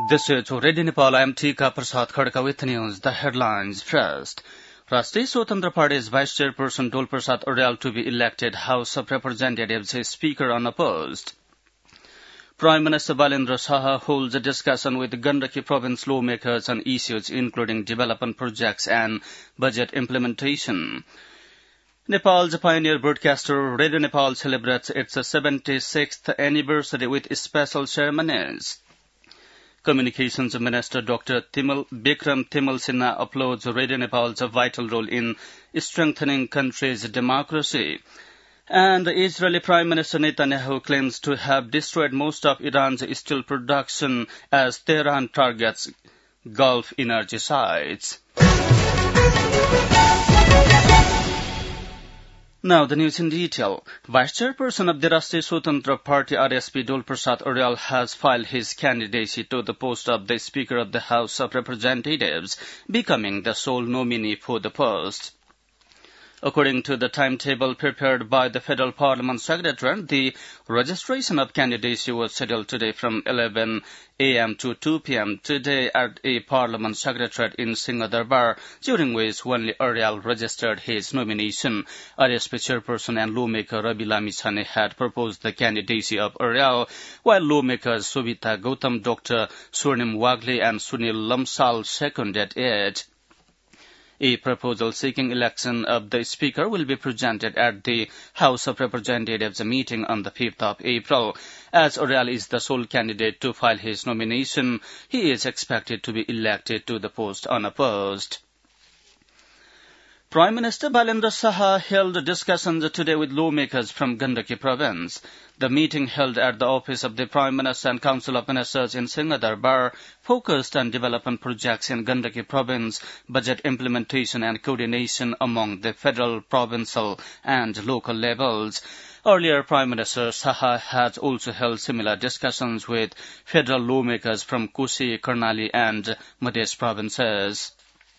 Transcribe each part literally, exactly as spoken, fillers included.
This is Radio Nepal. I am Tika Prasad Khadka with news. The headlines first. Rashtriya Swatantra Party's Vice Chairperson Dol Prasad Aryal to be elected House of Representatives Speaker unopposed. Prime Minister Balendra Saha holds a discussion with Gandaki province lawmakers on issues including development projects and budget implementation. Nepal's pioneer broadcaster Radio Nepal celebrates its seventy-sixth anniversary with special ceremonies. Communications Minister Doctor Timal, Bikram Timal Sinha applauds Radio Nepal's vital role in strengthening country's democracy. And Israeli Prime Minister Netanyahu claims to have destroyed most of Iran's steel production as Tehran targets Gulf energy sites. Now the news in detail. Vice Chairperson of the Rashtriya Swatantra Party R S P Dol Prasad Aryal has filed his candidacy to the post of the Speaker of the House of Representatives, becoming the sole nominee for the post. According to the timetable prepared by the Federal Parliament Secretariat, the registration of candidacy was scheduled today from eleven a m to two p m today at a Parliament Secretariat in Singhadarbar, during which only Aryal registered his nomination. R S P Chairperson and lawmaker Ravi Lamichhane had proposed the candidacy of Aryal, while lawmakers Sobita Gautam, Doctor Swarnim Wagle and Sunil Lamsal seconded it. A proposal seeking election of the Speaker will be presented at the House of Representatives meeting on the fifth of April. As Aryal is the sole candidate to file his nomination, he is expected to be elected to the post unopposed. Prime Minister Balendra Saha held discussions today with lawmakers from Gandaki province. The meeting held at the office of the Prime Minister and Council of Ministers in Singhadarbar focused on development projects in Gandaki province, budget implementation and coordination among the federal, provincial and local levels. Earlier, Prime Minister Saha had also held similar discussions with federal lawmakers from Kosi, Karnali and Madhya provinces.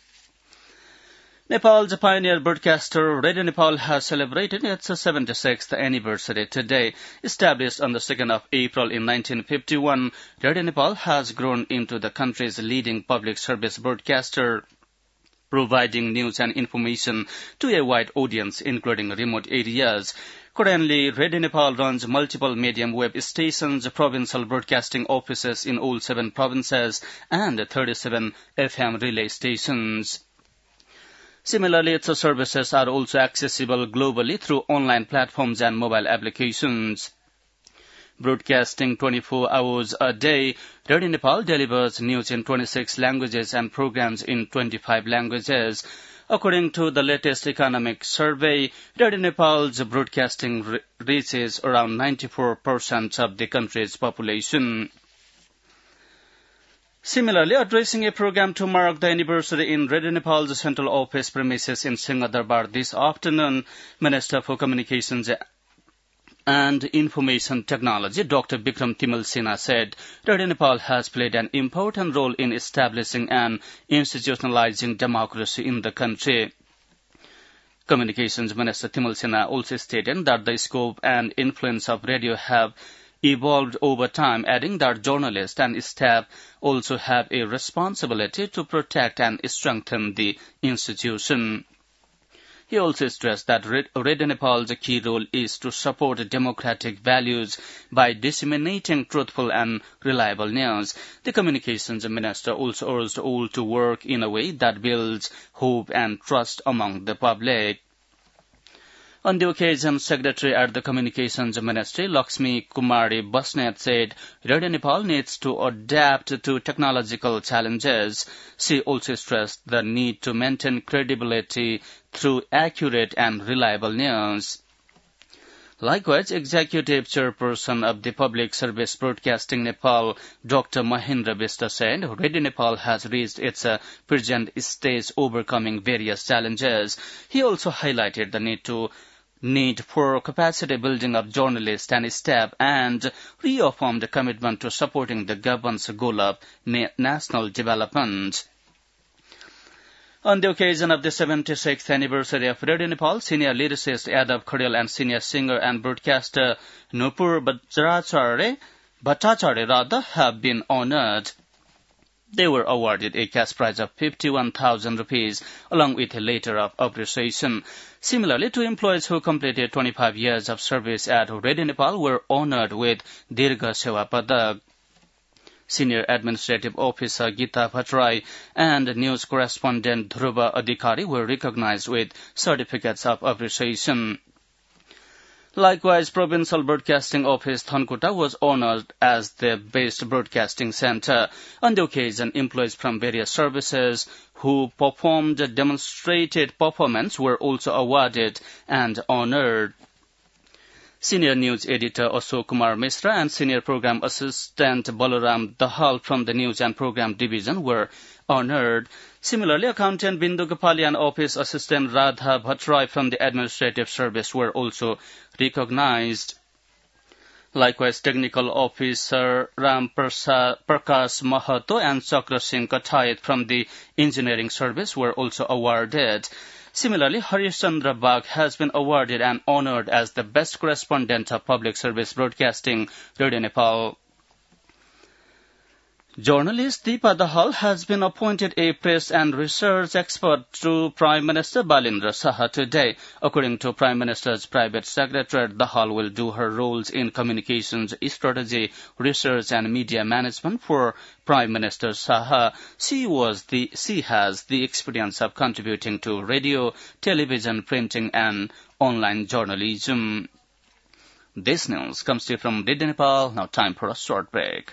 Nepal's pioneer broadcaster Radio Nepal has celebrated its seventy-sixth anniversary today. Established on the second of April in nineteen fifty-one, Radio Nepal has grown into the country's leading public service broadcaster, providing news and information to a wide audience, including remote areas. Currently, Radio Nepal runs multiple medium web stations, provincial broadcasting offices in all seven provinces, and thirty-seven F M relay stations. Similarly, its services are also accessible globally through online platforms and mobile applications. Broadcasting twenty-four hours a day, Radio Nepal delivers news in twenty-six languages and programs in twenty-five languages. According to the latest economic survey, Radio Nepal's broadcasting re- reaches around ninety-four percent of the country's population. Similarly, addressing a program to mark the anniversary in Radio Nepal's central office premises in Singhadarbar this afternoon, Minister for Communications and Information Technology, Doctor Bikram Timal Sinha, said Radio Nepal has played an important role in establishing and institutionalizing democracy in the country. Communications Minister Timal Sinha also stated that the scope and influence of radio have evolved over time, adding that journalists and staff also have a responsibility to protect and strengthen the institution. He also stressed that Radio Nepal's key role is to support democratic values by disseminating truthful and reliable news. The Communications Minister also urged all to work in a way that builds hope and trust among the public. On the occasion, Secretary at the Communications Ministry, Lakshmi Kumari Basnet, said Radio Nepal needs to adapt to technological challenges. She also stressed the need to maintain credibility through accurate and reliable news. Likewise, Executive Chairperson of the Public Service Broadcasting Nepal, Doctor Mahendra Vista, said Radio Nepal has reached its uh, present stage, overcoming various challenges. He also highlighted the need to need for capacity building of journalists and staff and reaffirmed the commitment to supporting the government's goal of na- national development. On the occasion of the seventy-sixth anniversary of Radio Nepal, senior lyricist Yadav Kharel and senior singer and broadcaster Nupur Bhattacharya, Bhattacharya rather, have been honored. They were awarded a cash prize of fifty-one thousand rupees along with a letter of appreciation. Similarly, two employees who completed twenty-five years of service at Radio Nepal were honored with Dirgha Seva Padak. Senior Administrative Officer Gita Bhattrai and news correspondent Dhruva Adhikari were recognized with certificates of appreciation. Likewise, Provincial Broadcasting Office Thankuta was honored as the Best Broadcasting Center. On the occasion, employees from various services who performed a demonstrated performance were also awarded and honored. Senior News Editor Ashok Kumar Mishra and Senior Program Assistant Balaram Dahal from the News and Program Division were honored. Similarly, Accountant Bindu Gopali and Office Assistant Radha Bhattrai from the Administrative Service were also recognized. Likewise, Technical Officer Ram Prakash Mahato and Chakra Singh Kathayat from the Engineering Service were also awarded. Similarly, Harish Chandra Bagh has been awarded and honored as the Best Correspondent of Public Service Broadcasting, Radio Nepal. Journalist Deepa Dahal has been appointed a press and research expert to Prime Minister Balendra Saha today. According to Prime Minister's private secretary, Dahal will do her roles in communications strategy, research and media management for Prime Minister Saha. She was the she has the experience of contributing to radio, television, printing and online journalism. This news comes to you from Radio Nepal. Now time for a short break.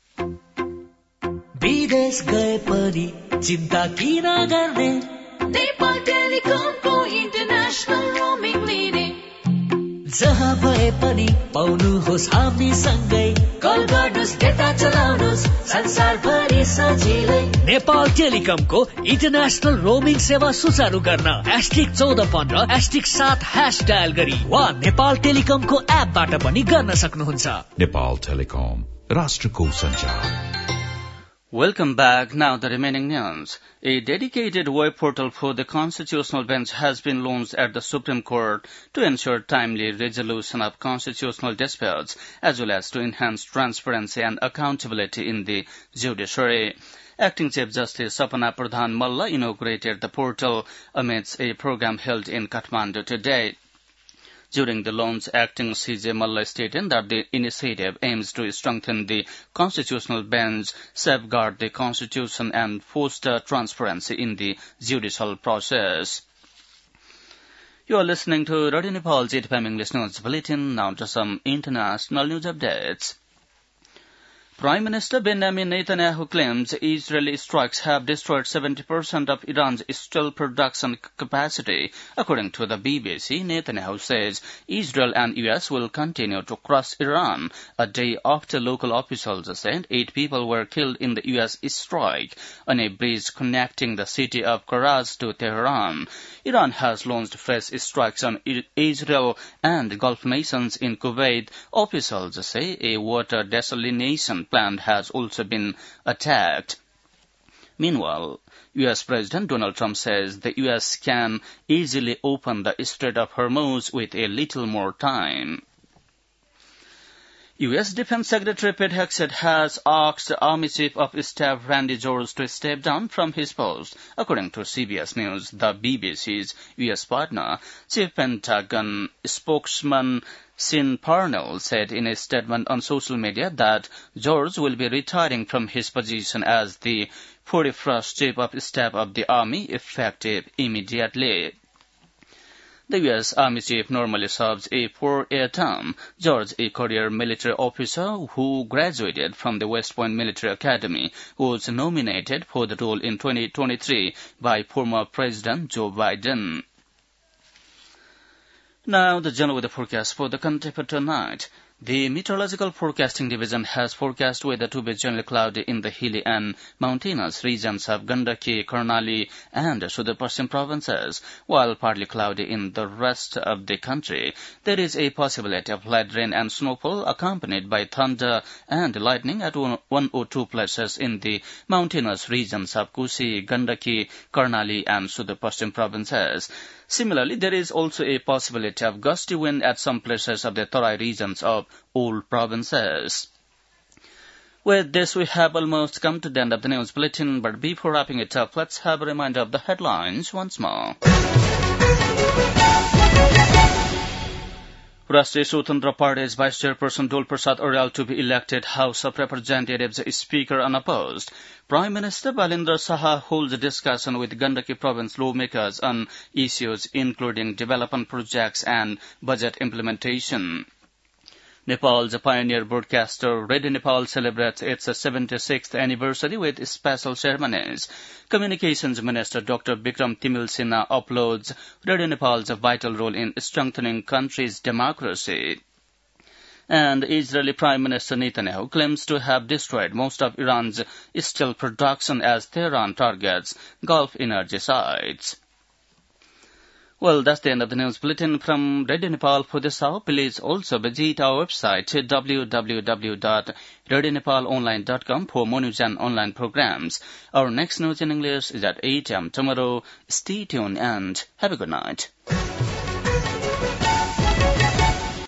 विदेश गए पनि चिन्ता किन गर्ने Nepal टेलिकमको international roaming लिने जहाँ भए पनि पाउनुहोस् हामी सँगै कल गर्नुहोस् डेटा चलाउनुहोस् संसारभरि सजिलै नेपाल टेलिकमको इन्टरनेशनल रोमिङ सेवा सुचारू गर्न एस्टिक चौध पन्ध्र एस्टिक सात ह्यास डायल गरी वा नेपाल टेलिकमको एपबाट पनि गर्न सक्नुहुन्छ. नेपाल टेलिकम राष्ट्रको सञ्चार. Welcome back. Now the remaining news. A dedicated web portal for the Constitutional Bench has been launched at the Supreme Court to ensure timely resolution of constitutional disputes as well as to enhance transparency and accountability in the judiciary. Acting Chief Justice Sapana Pradhan Malla inaugurated the portal amidst a program held in Kathmandu today. During the launch, Acting C J Malla stated that the initiative aims to strengthen the constitutional bench, safeguard the constitution, and foster transparency in the judicial process. You are listening to Radio Nepal's eight F M English News Bulletin. Now to some international news updates. Prime Minister Benjamin Netanyahu claims Israeli strikes have destroyed seventy percent of Iran's steel production capacity. According to the B B C, Netanyahu says Israel and U S will continue to crush Iran. A day after local officials said eight people were killed in the U S strike on a bridge connecting the city of Karaj to Tehran. Iran has launched fresh strikes on Israel and Gulf nations in Kuwait. Officials say a water desalination plant has also been attacked. Meanwhile, U S President Donald Trump says the U S can easily open the Strait of Hormuz with a little more time. U S Defense Secretary Pete Hegseth has asked Army Chief of Staff Randy George to step down from his post. According to C B S News, the B B C's U S partner, Chief Pentagon spokesman Sean Parnell said in a statement on social media that George will be retiring from his position as the forty-first Chief of Staff of the Army effective immediately. The U S Army Chief normally serves a four-year term. George, a career military officer who graduated from the West Point Military Academy, was nominated for the role in twenty twenty-three by former President Joe Biden. Now, the general weather forecast for the country for tonight. The Meteorological Forecasting Division has forecast weather to be generally cloudy in the hilly and mountainous regions of Gandaki, Karnali, and Sudar-Paschim provinces, while partly cloudy in the rest of the country. There is a possibility of light rain and snowfall accompanied by thunder and lightning at one or two places in the mountainous regions of Kusi, Gandaki, Karnali, and Sudar-Paschim provinces. Similarly, there is also a possibility of gusty wind at some places of the Tarai regions of all provinces. With this, we have almost come to the end of the news bulletin, but before wrapping it up, let's have a reminder of the headlines once more. Rashtriya Swatantra Party's Vice Chairperson Dol Prasad Aryal to be elected House of Representatives Speaker unopposed. Prime Minister Balendra Saha holds a discussion with Gandaki Province lawmakers on issues including development projects and budget implementation. Nepal's pioneer broadcaster Radio Nepal celebrates its seventy-sixth anniversary with special ceremonies. Communications Minister Doctor Bikram Timil Sinha uploads Radio Nepal's vital role in strengthening country's democracy. And Israeli Prime Minister Netanyahu claims to have destroyed most of Iran's steel production as Tehran targets Gulf energy sites. Well, that's the end of the news bulletin from Radio Nepal for this hour. Please also visit our website w w w dot radio nepal online dot com for more news and online programs. Our next news in English is at eight a m tomorrow. Stay tuned and have a good night.